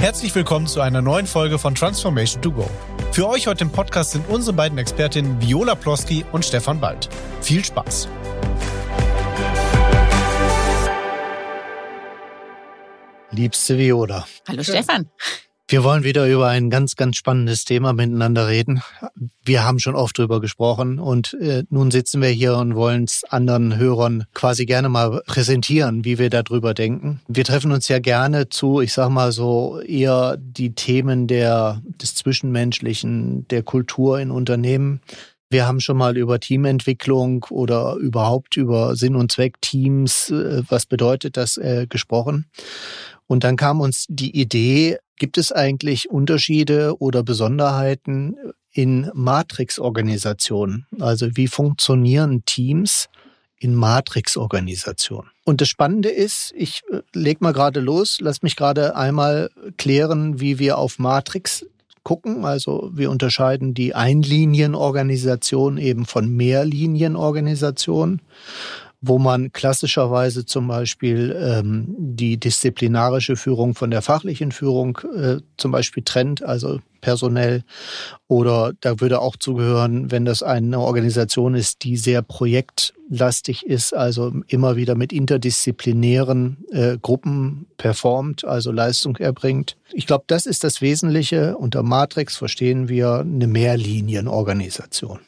herzlich willkommen zu einer neuen Folge von Transformation to Go. Für euch heute im Podcast sind unsere beiden Expertinnen Viola Ploski und Stefan Bald. Viel Spaß! Liebste Viola. Hallo Stefan. Wir wollen wieder über ein ganz, ganz spannendes Thema miteinander reden. Wir haben schon oft drüber gesprochen und nun sitzen wir hier und wollen es anderen Hörern quasi gerne mal präsentieren, wie wir darüber denken. Wir treffen uns ja gerne zu, ich sag mal so, eher die Themen des Zwischenmenschlichen, der Kultur in Unternehmen. Wir haben schon mal über Teamentwicklung oder überhaupt über Sinn und Zweck Teams, was bedeutet das, gesprochen. Und dann kam uns die Idee, gibt es eigentlich Unterschiede oder Besonderheiten in Matrix-Organisationen? Also wie funktionieren Teams in Matrix-Organisationen? Und das Spannende ist, ich leg mal gerade los, lass mich gerade einmal klären, wie wir auf Matrix gucken. Also wir unterscheiden die Einlinienorganisation eben von Mehrlinienorganisationen, wo man klassischerweise zum Beispiel die disziplinarische Führung von der fachlichen Führung zum Beispiel trennt, also personell. Oder da würde auch zugehören, wenn das eine Organisation ist, die sehr projektlastig ist, also immer wieder mit interdisziplinären Gruppen performt, also Leistung erbringt. Ich glaube, das ist das Wesentliche. Unter Matrix verstehen wir eine Mehrlinienorganisation.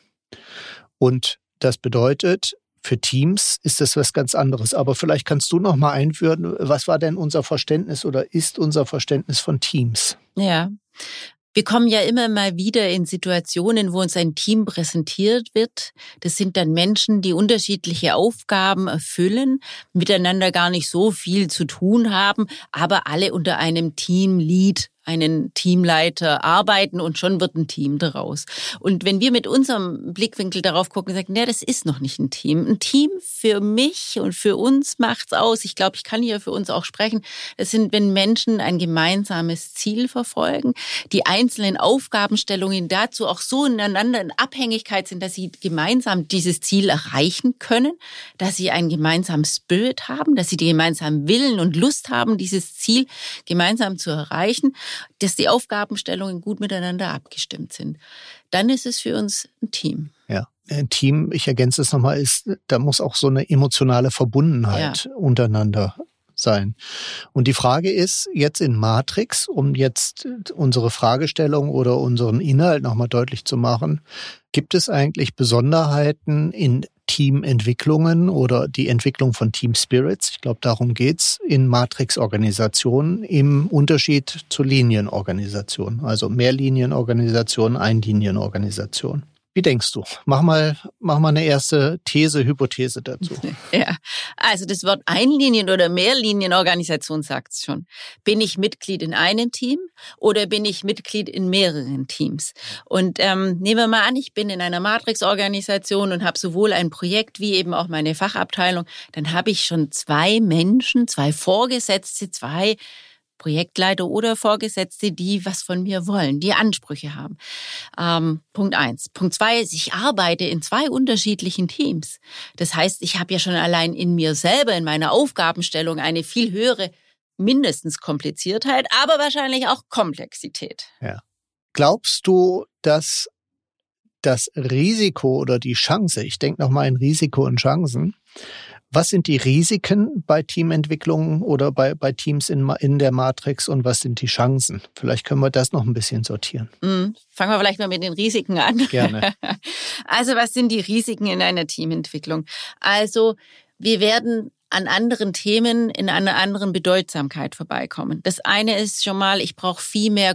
Und das bedeutet, für Teams ist das was ganz anderes. Aber vielleicht kannst du noch mal einführen, was war denn unser Verständnis oder ist unser Verständnis von Teams? Ja, wir kommen ja immer mal wieder in Situationen, wo uns ein Team präsentiert wird. Das sind dann Menschen, die unterschiedliche Aufgaben erfüllen, miteinander gar nicht so viel zu tun haben, aber alle unter einem Teamlead, einen Teamleiter arbeiten und schon wird ein Team daraus. Und wenn wir mit unserem Blickwinkel darauf gucken und sagen, ja, das ist noch nicht ein Team. Ein Team für mich und für uns macht's aus. Ich glaube, ich kann hier für uns auch sprechen. Es sind, wenn Menschen ein gemeinsames Ziel verfolgen, die einzelnen Aufgabenstellungen dazu auch so ineinander in Abhängigkeit sind, dass sie gemeinsam dieses Ziel erreichen können, dass sie einen gemeinsamen Spirit haben, dass sie den gemeinsamen Willen und Lust haben, dieses Ziel gemeinsam zu erreichen, dass die Aufgabenstellungen gut miteinander abgestimmt sind. Dann ist es für uns ein Team. Ja, ein Team, ich ergänze es nochmal, da muss auch so eine emotionale Verbundenheit untereinander sein. Und die Frage ist jetzt in Matrix, um jetzt unsere Fragestellung oder unseren Inhalt nochmal deutlich zu machen, gibt es eigentlich Besonderheiten in Teamentwicklungen oder die Entwicklung von Team Spirits, ich glaube, darum geht's, in Matrix-Organisationen im Unterschied zu Linienorganisationen, also Mehrlinienorganisationen, Einlinienorganisationen. Wie denkst du? Mach mal eine erste Hypothese dazu. Ja, also das Wort Einlinien- oder Mehrlinienorganisation sagt's schon. Bin ich Mitglied in einem Team oder bin ich Mitglied in mehreren Teams? Und nehmen wir mal an, ich bin in einer Matrix-Organisation und habe sowohl ein Projekt wie eben auch meine Fachabteilung. Dann habe ich schon zwei Menschen, zwei Vorgesetzte, zwei Projektleiter oder Vorgesetzte, die was von mir wollen, die Ansprüche haben. Punkt 1. Punkt 2 ist, ich arbeite in zwei unterschiedlichen Teams. Das heißt, ich habe ja schon allein in mir selber, in meiner Aufgabenstellung eine viel höhere, mindestens Kompliziertheit, aber wahrscheinlich auch Komplexität. Ja. Glaubst du, dass das Risiko oder die Chance, ich denke nochmal in Risiko und Chancen, was sind die Risiken bei Teamentwicklungen oder bei Teams in der Matrix und was sind die Chancen? Vielleicht können wir das noch ein bisschen sortieren. Fangen wir vielleicht mal mit den Risiken an. Gerne. Also was sind die Risiken in einer Teamentwicklung? Also wir werden an anderen Themen in einer anderen Bedeutsamkeit vorbeikommen. Das eine ist schon mal, ich brauche viel mehr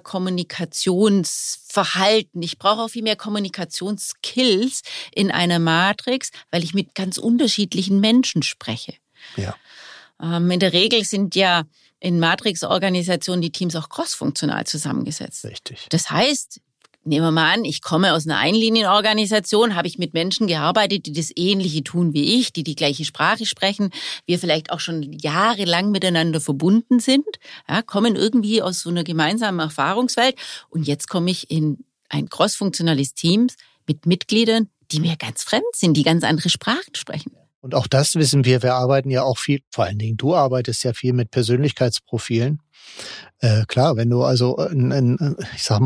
Kommunikationsverhalten. Ich brauche auch viel mehr Kommunikationsskills in einer Matrix, weil ich mit ganz unterschiedlichen Menschen spreche. Ja. In der Regel sind ja in Matrix-Organisationen die Teams auch crossfunktional zusammengesetzt. Richtig. Das heißt, nehmen wir mal an, ich komme aus einer Einlinienorganisation, habe ich mit Menschen gearbeitet, die das Ähnliche tun wie ich, die die gleiche Sprache sprechen, wir vielleicht auch schon jahrelang miteinander verbunden sind, ja, kommen irgendwie aus so einer gemeinsamen Erfahrungswelt und jetzt komme ich in ein crossfunktionales Team mit Mitgliedern, die mir ganz fremd sind, die ganz andere Sprachen sprechen. Und auch das wissen wir arbeiten ja auch viel, vor allen Dingen du arbeitest ja viel mit Persönlichkeitsprofilen. Klar, wenn du also ein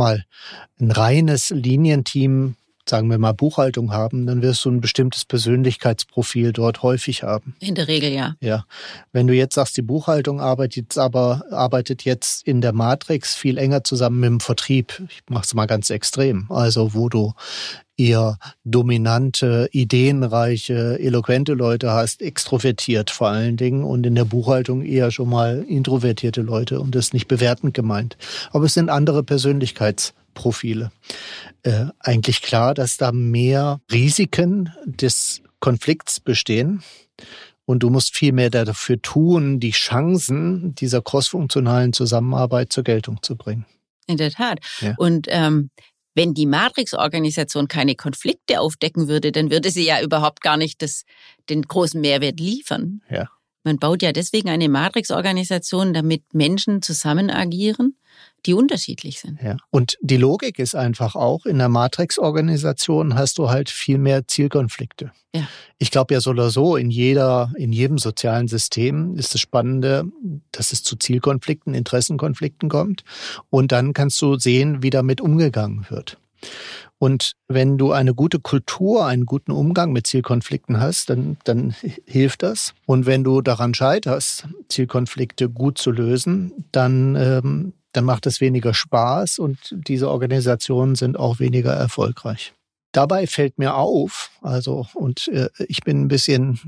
reines Linienteam, sagen wir mal Buchhaltung haben, dann wirst du ein bestimmtes Persönlichkeitsprofil dort häufig haben. In der Regel, ja. Ja. Wenn du jetzt sagst, die Buchhaltung arbeitet jetzt in der Matrix viel enger zusammen mit dem Vertrieb. Ich mache es mal ganz extrem. Also wo du eher dominante, ideenreiche, eloquente Leute hast, extrovertiert vor allen Dingen und in der Buchhaltung eher schon mal introvertierte Leute und das ist nicht bewertend gemeint. Aber es sind andere Persönlichkeitsprofile. Eigentlich klar, dass da mehr Risiken des Konflikts bestehen und du musst viel mehr dafür tun, die Chancen dieser crossfunktionalen Zusammenarbeit zur Geltung zu bringen. In der Tat. Ja. Und wenn die Matrix-Organisation keine Konflikte aufdecken würde, dann würde sie ja überhaupt gar nicht den großen Mehrwert liefern. Ja. Man baut ja deswegen eine Matrix-Organisation, damit Menschen zusammen agieren, die unterschiedlich sind. Ja. Und die Logik ist einfach auch, in der Matrix-Organisation hast du halt viel mehr Zielkonflikte. Ja. Ich glaube ja so oder so, in jedem sozialen System ist das Spannende, dass es zu Zielkonflikten, Interessenkonflikten kommt. Und dann kannst du sehen, wie damit umgegangen wird. Und wenn du eine gute Kultur, einen guten Umgang mit Zielkonflikten hast, dann hilft das. Und wenn du daran scheiterst, Zielkonflikte gut zu lösen, dann macht es weniger Spaß und diese Organisationen sind auch weniger erfolgreich. Dabei fällt mir auf, ich bin ein bisschen,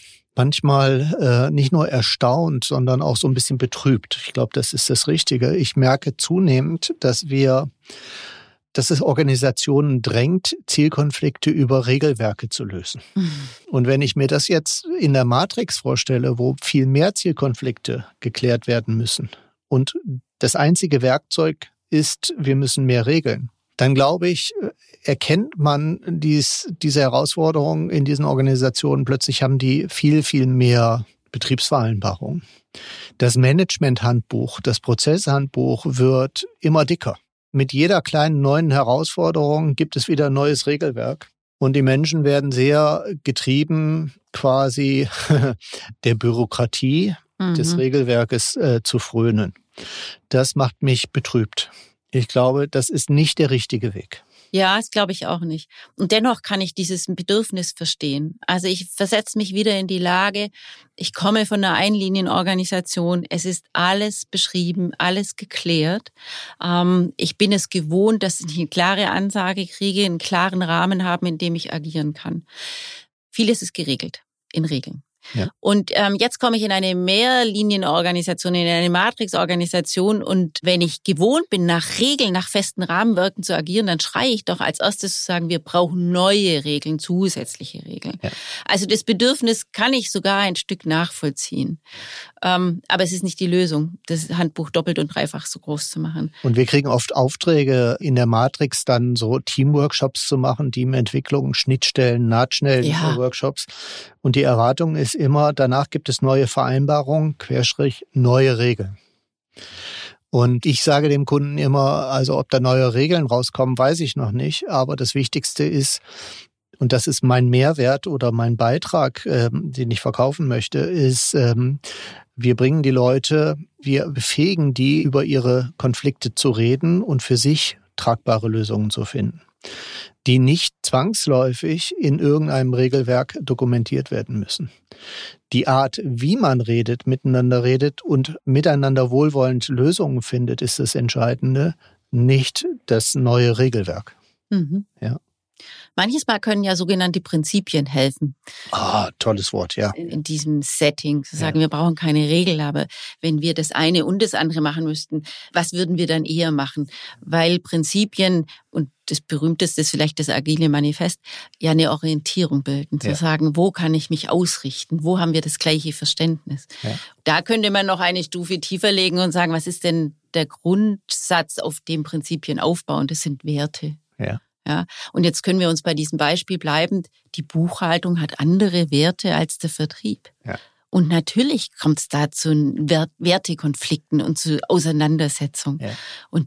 manchmal nicht nur erstaunt, sondern auch so ein bisschen betrübt. Ich glaube, das ist das Richtige. Ich merke zunehmend, dass es Organisationen drängt, Zielkonflikte über Regelwerke zu lösen. Mhm. Und wenn ich mir das jetzt in der Matrix vorstelle, wo viel mehr Zielkonflikte geklärt werden müssen und das einzige Werkzeug ist, wir müssen mehr regeln, dann glaube ich, erkennt man diese Herausforderungen in diesen Organisationen. Plötzlich haben die viel, viel mehr Betriebsvereinbarungen. Das Management-Handbuch, das Prozesshandbuch wird immer dicker. Mit jeder kleinen neuen Herausforderung gibt es wieder ein neues Regelwerk. Und die Menschen werden sehr getrieben, quasi der Bürokratie des Regelwerkes zu frönen. Das macht mich betrübt. Ich glaube, das ist nicht der richtige Weg. Ja, das glaube ich auch nicht. Und dennoch kann ich dieses Bedürfnis verstehen. Also ich versetze mich wieder in die Lage, ich komme von einer Einlinienorganisation, es ist alles beschrieben, alles geklärt. Ich bin es gewohnt, dass ich eine klare Ansage kriege, einen klaren Rahmen haben, in dem ich agieren kann. Vieles ist geregelt in Regeln. Ja. Und jetzt komme ich in eine Mehrlinienorganisation, in eine Matrixorganisation und wenn ich gewohnt bin, nach Regeln, nach festen Rahmenwerken zu agieren, dann schreie ich doch als erstes zu sagen, wir brauchen neue Regeln, zusätzliche Regeln. Ja. Also das Bedürfnis kann ich sogar ein Stück nachvollziehen. Aber es ist nicht die Lösung, das Handbuch doppelt und dreifach so groß zu machen. Und wir kriegen oft Aufträge in der Matrix dann so Teamworkshops zu machen, Teamentwicklung, Schnittstellen, Nahtschnellen-Workshops. Und die Erwartung ist immer, danach gibt es neue Vereinbarungen, neue Regeln. Und ich sage dem Kunden immer, also ob da neue Regeln rauskommen, weiß ich noch nicht. Aber das Wichtigste ist, und das ist mein Mehrwert oder mein Beitrag, den ich verkaufen möchte, ist, wir bringen die Leute, wir befähigen die, über ihre Konflikte zu reden und für sich tragbare Lösungen zu finden, die nicht zwangsläufig in irgendeinem Regelwerk dokumentiert werden müssen. Die Art, wie man redet, miteinander redet und miteinander wohlwollend Lösungen findet, ist das Entscheidende, nicht das neue Regelwerk. Mhm. Ja. Manches Mal können ja sogenannte Prinzipien helfen. Tolles Wort, ja. In diesem Setting zu sagen, wir brauchen keine Regel, aber wenn wir das eine und das andere machen müssten, was würden wir dann eher machen? Weil Prinzipien, und das berühmteste ist vielleicht das Agile Manifest, ja eine Orientierung bilden. Zu sagen, wo kann ich mich ausrichten? Wo haben wir das gleiche Verständnis? Ja. Da könnte man noch eine Stufe tiefer legen und sagen, was ist denn der Grundsatz, auf dem Prinzipien aufbauen? Das sind Werte. Ja. Ja, und jetzt können wir uns bei diesem Beispiel bleiben. Die Buchhaltung hat andere Werte als der Vertrieb. Ja. Und natürlich kommt es da zu Wertekonflikten und zu Auseinandersetzungen. Ja. Und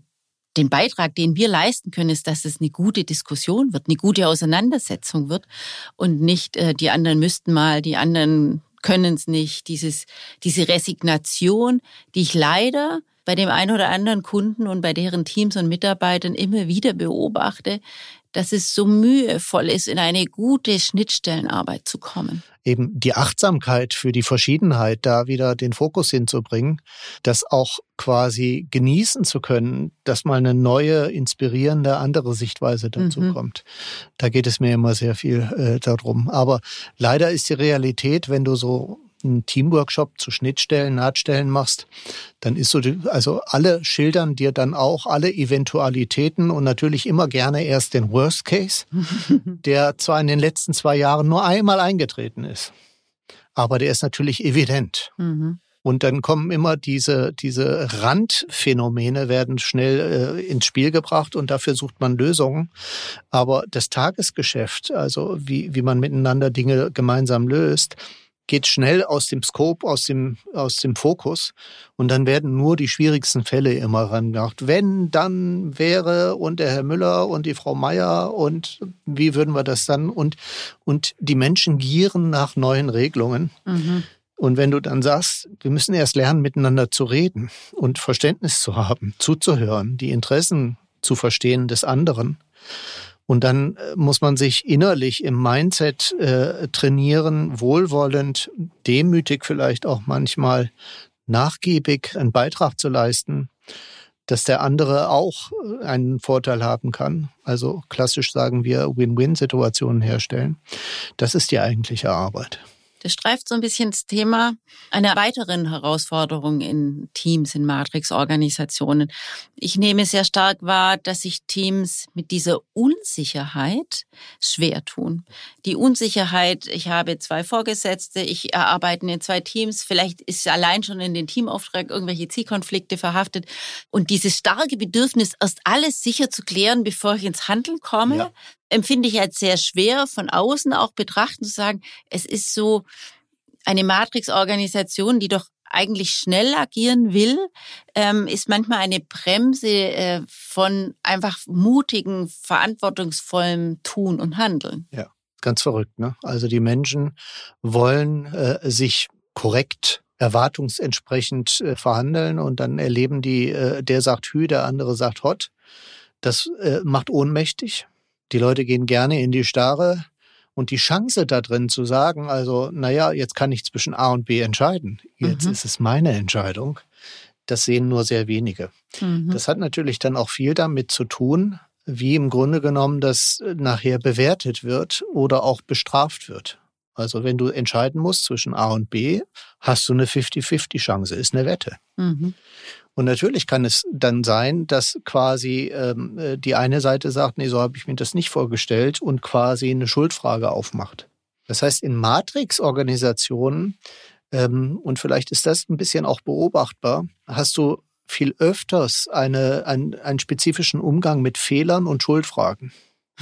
den Beitrag, den wir leisten können, ist, dass es eine gute Diskussion wird, eine gute Auseinandersetzung wird und nicht die anderen müssten mal, die anderen können es nicht. Diese Resignation, die ich leider bei dem einen oder anderen Kunden und bei deren Teams und Mitarbeitern immer wieder beobachte, dass es so mühevoll ist, in eine gute Schnittstellenarbeit zu kommen. Eben die Achtsamkeit für die Verschiedenheit, da wieder den Fokus hinzubringen, das auch quasi genießen zu können, dass mal eine neue, inspirierende, andere Sichtweise dazu kommt. Da geht es mir immer sehr viel darum. Aber leider ist die Realität, wenn du so einen Teamworkshop zu Schnittstellen, Nahtstellen machst, dann ist so, also alle schildern dir dann auch alle Eventualitäten und natürlich immer gerne erst den Worst Case, der zwar in den letzten 2 Jahren nur einmal eingetreten ist, aber der ist natürlich evident. Und dann kommen immer diese Randphänomene werden schnell ins Spiel gebracht und dafür sucht man Lösungen. Aber das Tagesgeschäft, also wie man miteinander Dinge gemeinsam löst, geht schnell aus dem Scope, aus dem Fokus und dann werden nur die schwierigsten Fälle immer rangebracht. Wenn, dann wäre und der Herr Müller und die Frau Meier und wie würden wir das dann? Und die Menschen gieren nach neuen Regelungen. Und wenn du dann sagst, wir müssen erst lernen, miteinander zu reden und Verständnis zu haben, zuzuhören, die Interessen zu verstehen des anderen. Und dann muss man sich innerlich im Mindset trainieren, wohlwollend, demütig vielleicht auch manchmal, nachgiebig einen Beitrag zu leisten, dass der andere auch einen Vorteil haben kann. Also klassisch sagen wir Win-Win-Situationen herstellen. Das ist die eigentliche Arbeit. Das streift so ein bisschen das Thema einer weiteren Herausforderung in Teams, in Matrix-Organisationen. Ich nehme sehr stark wahr, dass sich Teams mit dieser Unsicherheit schwer tun. Die Unsicherheit, ich habe 2 Vorgesetzte, ich arbeite in 2 Teams, vielleicht ist allein schon in den Teamauftrag irgendwelche Zielkonflikte verhaftet. Und dieses starke Bedürfnis, erst alles sicher zu klären, bevor ich ins Handeln komme, empfinde ich als sehr schwer, von außen auch betrachten, zu sagen, es ist so eine Matrix-Organisation, die doch eigentlich schnell agieren will, ist manchmal eine Bremse von einfach mutigen, verantwortungsvollem Tun und Handeln. Ja, ganz verrückt, ne? Also die Menschen wollen sich korrekt erwartungsentsprechend verhandeln und dann erleben die, der sagt Hü, der andere sagt Hott. Das macht ohnmächtig. Die Leute gehen gerne in die Starre und die Chance da drin zu sagen, also naja, jetzt kann ich zwischen A und B entscheiden. Jetzt ist es meine Entscheidung. Das sehen nur sehr wenige. Das hat natürlich dann auch viel damit zu tun, wie im Grunde genommen das nachher bewertet wird oder auch bestraft wird. Also wenn du entscheiden musst zwischen A und B, hast du eine 50-50-Chance, ist eine Wette. Und natürlich kann es dann sein, dass quasi die eine Seite sagt, nee, so habe ich mir das nicht vorgestellt und quasi eine Schuldfrage aufmacht. Das heißt, in Matrix-Organisationen, und vielleicht ist das ein bisschen auch beobachtbar, hast du viel öfters einen spezifischen Umgang mit Fehlern und Schuldfragen.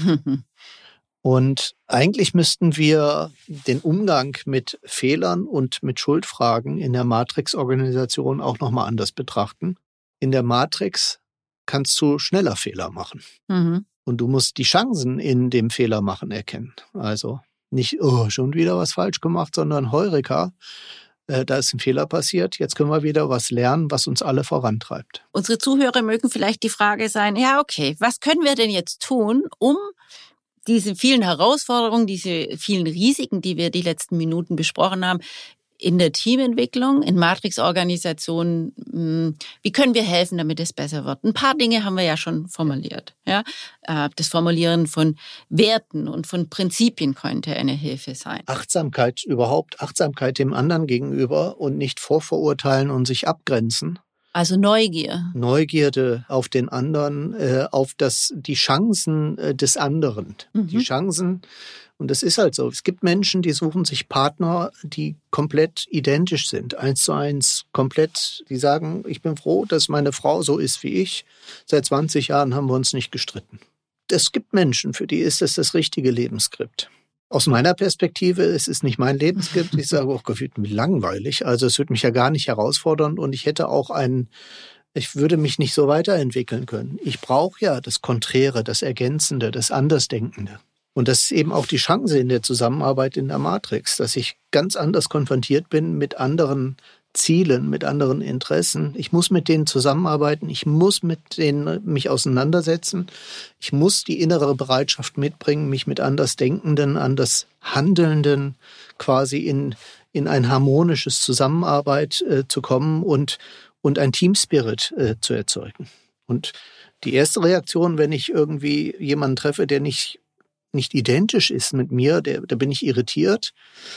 Und eigentlich müssten wir den Umgang mit Fehlern und mit Schuldfragen in der Matrix-Organisation auch nochmal anders betrachten. In der Matrix kannst du schneller Fehler machen. Und du musst die Chancen in dem Fehlermachen erkennen. Also nicht, oh, schon wieder was falsch gemacht, sondern Heureka, da ist ein Fehler passiert, jetzt können wir wieder was lernen, was uns alle vorantreibt. Unsere Zuhörer mögen vielleicht die Frage sein, ja okay, was können wir denn jetzt tun, um diese vielen Herausforderungen, diese vielen Risiken, die wir die letzten Minuten besprochen haben, in der Teamentwicklung, in Matrix-Organisationen, wie können wir helfen, damit es besser wird? Ein paar Dinge haben wir ja schon formuliert. Ja? Das Formulieren von Werten und von Prinzipien könnte eine Hilfe sein. Achtsamkeit überhaupt, Achtsamkeit dem anderen gegenüber und nicht vorverurteilen und sich abgrenzen. Also Neugier. Neugierde auf den anderen, auf die Chancen des anderen. Die Chancen, und das ist halt so. Es gibt Menschen, die suchen sich Partner, die komplett identisch sind, 1:1, komplett. Die sagen, ich bin froh, dass meine Frau so ist wie ich. Seit 20 Jahren haben wir uns nicht gestritten. Es gibt Menschen, für die ist das richtige Lebensskript. Aus meiner Perspektive, es ist nicht mein Lebensskript. Ich sage, oh Gott, wird mir langweilig. Also es wird mich ja gar nicht herausfordern und ich hätte auch einen Ich würde mich nicht so weiterentwickeln können. Ich brauche ja das Konträre, das Ergänzende, das Andersdenkende. Und das ist eben auch die Chance in der Zusammenarbeit in der Matrix, dass ich ganz anders konfrontiert bin mit anderen Zielen, mit anderen Interessen. Ich muss mit denen zusammenarbeiten, ich muss mit denen mich auseinandersetzen. Ich muss die innere Bereitschaft mitbringen, mich mit Andersdenkenden, anders Handelnden quasi in ein harmonisches Zusammenarbeit zu kommen und ein Teamspirit zu erzeugen. Und die erste Reaktion, wenn ich irgendwie jemanden treffe, der nicht identisch ist mit mir, da bin ich irritiert.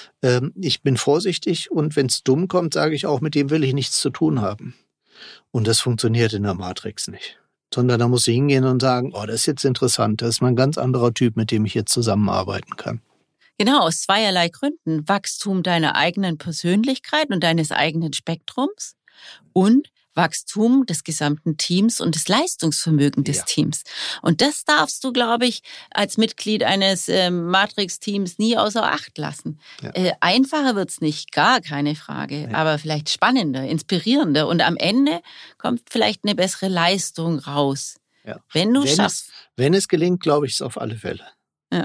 Ich bin vorsichtig und wenn es dumm kommt, sage ich auch, mit dem will ich nichts zu tun haben. Und das funktioniert in der Matrix nicht. Sondern da muss ich hingehen und sagen, das ist jetzt interessant, das ist mal ein ganz anderer Typ, mit dem ich jetzt zusammenarbeiten kann. Genau, aus zweierlei Gründen. Wachstum deiner eigenen Persönlichkeit und deines eigenen Spektrums und Wachstum des gesamten Teams und des Leistungsvermögens des Teams. Und das darfst du, glaube ich, als Mitglied eines Matrix-Teams nie außer Acht lassen. Ja. Einfacher wird's nicht, gar keine Frage, aber vielleicht spannender, inspirierender und am Ende kommt vielleicht eine bessere Leistung raus. Ja. Wenn es gelingt, glaube ich es auf alle Fälle. Ja.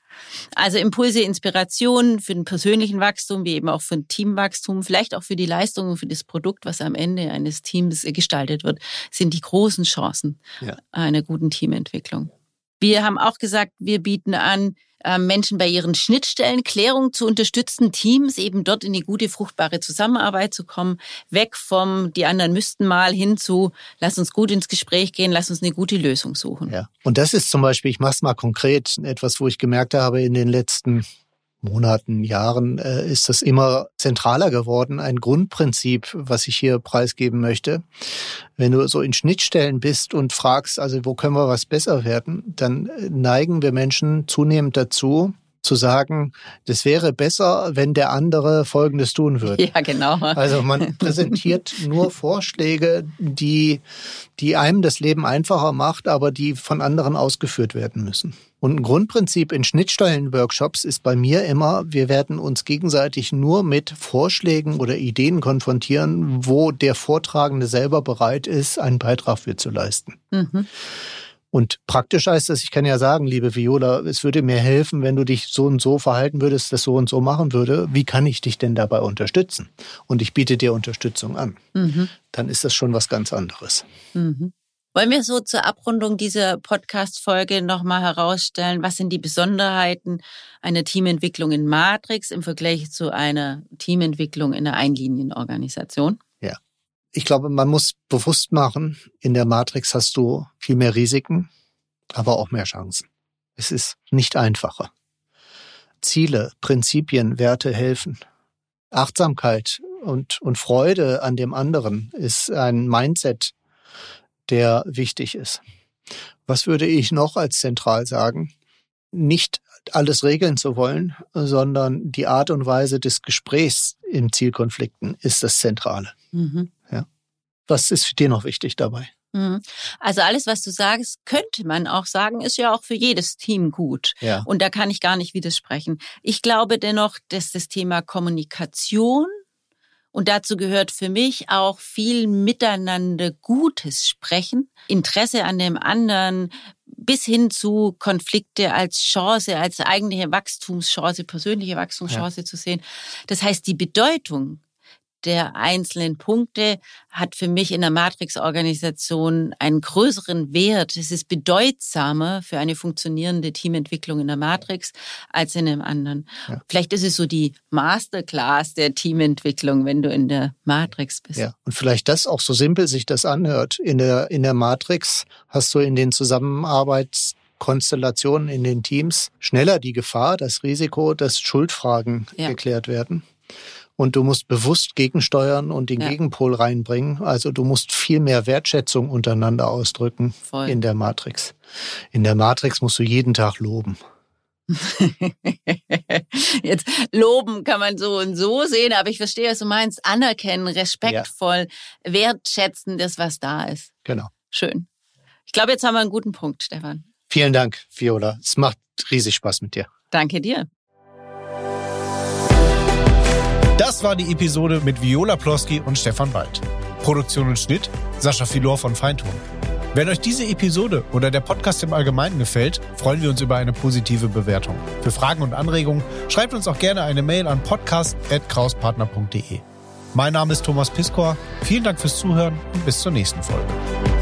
Also Impulse, Inspirationen für den persönlichen Wachstum, wie eben auch für ein Teamwachstum, vielleicht auch für die Leistung und für das Produkt, was am Ende eines Teams gestaltet wird, sind die großen Chancen einer guten Teamentwicklung. Wir haben auch gesagt, wir bieten an, Menschen bei ihren Schnittstellenklärungen zu unterstützen, Teams eben dort in die gute, fruchtbare Zusammenarbeit zu kommen, weg vom, die anderen müssten mal, hin zu, lass uns gut ins Gespräch gehen, lass uns eine gute Lösung suchen. Ja. Und das ist zum Beispiel, ich mache es mal konkret, etwas, wo ich gemerkt habe, in den letzten Monaten, Jahren ist das immer zentraler geworden. Ein Grundprinzip, was ich hier preisgeben möchte. Wenn du so in Schnittstellen bist und fragst, also wo können wir was besser werden, dann neigen wir Menschen zunehmend dazu, zu sagen, das wäre besser, wenn der andere Folgendes tun würde. Ja, genau. Also man präsentiert nur Vorschläge, die einem das Leben einfacher macht, aber die von anderen ausgeführt werden müssen. Und ein Grundprinzip in Schnittstellen-Workshops ist bei mir immer, wir werden uns gegenseitig nur mit Vorschlägen oder Ideen konfrontieren, wo der Vortragende selber bereit ist, einen Beitrag für zu leisten. Mhm. Und praktisch heißt das, ich kann ja sagen, liebe Viola, es würde mir helfen, wenn du dich so und so verhalten würdest, das so und so machen würde. Wie kann ich dich denn dabei unterstützen? Und ich biete dir Unterstützung an. Mhm. Dann ist das schon was ganz anderes. Mhm. Wollen wir so zur Abrundung dieser Podcast-Folge nochmal herausstellen, was sind die Besonderheiten einer Teamentwicklung in Matrix im Vergleich zu einer Teamentwicklung in einer Einlinienorganisation? Ja. Ich glaube, man muss bewusst machen, in der Matrix hast du viel mehr Risiken, aber auch mehr Chancen. Es ist nicht einfacher. Ziele, Prinzipien, Werte helfen. Achtsamkeit und Freude an dem anderen ist ein Mindset, der wichtig ist. Was würde ich noch als zentral sagen? Nicht alles regeln zu wollen, sondern die Art und Weise des Gesprächs in Zielkonflikten ist das Zentrale. Mhm. Ja. Was ist für dich noch wichtig dabei? Also alles, was du sagst, könnte man auch sagen, ist ja auch für jedes Team gut. Ja. Und da kann ich gar nicht widersprechen. Ich glaube dennoch, dass das Thema Kommunikation, und dazu gehört für mich auch viel miteinander Gutes sprechen, Interesse an dem anderen, bis hin zu Konflikte als Chance, als eigentliche Wachstumschance, persönliche Wachstumschance zu sehen. Das heißt, die Bedeutung der einzelnen Punkte hat für mich in der Matrix-Organisation einen größeren Wert. Es ist bedeutsamer für eine funktionierende Teamentwicklung in der Matrix als in einem anderen. Ja. Vielleicht ist es so die Masterclass der Teamentwicklung, wenn du in der Matrix bist. Ja, und vielleicht das auch so simpel sich das anhört. In der Matrix hast du in den Zusammenarbeitskonstellationen in den Teams schneller die Gefahr, das Risiko, dass Schuldfragen geklärt werden. Und du musst bewusst gegensteuern und den Gegenpol reinbringen. Also du musst viel mehr Wertschätzung untereinander ausdrücken in der Matrix. In der Matrix musst du jeden Tag loben. Jetzt loben kann man so und so sehen, aber ich verstehe, was du meinst. Anerkennen, respektvoll, wertschätzen, das, was da ist. Genau. Schön. Ich glaube, jetzt haben wir einen guten Punkt, Stefan. Vielen Dank, Viola. Es macht riesig Spaß mit dir. Danke dir. Das war die Episode mit Viola Plosky und Stefan Wald. Produktion und Schnitt Sascha Filor von Feintun. Wenn euch diese Episode oder der Podcast im Allgemeinen gefällt, freuen wir uns über eine positive Bewertung. Für Fragen und Anregungen schreibt uns auch gerne eine Mail an podcast@krauspartner.de. Mein Name ist Thomas Piskor. Vielen Dank fürs Zuhören und bis zur nächsten Folge.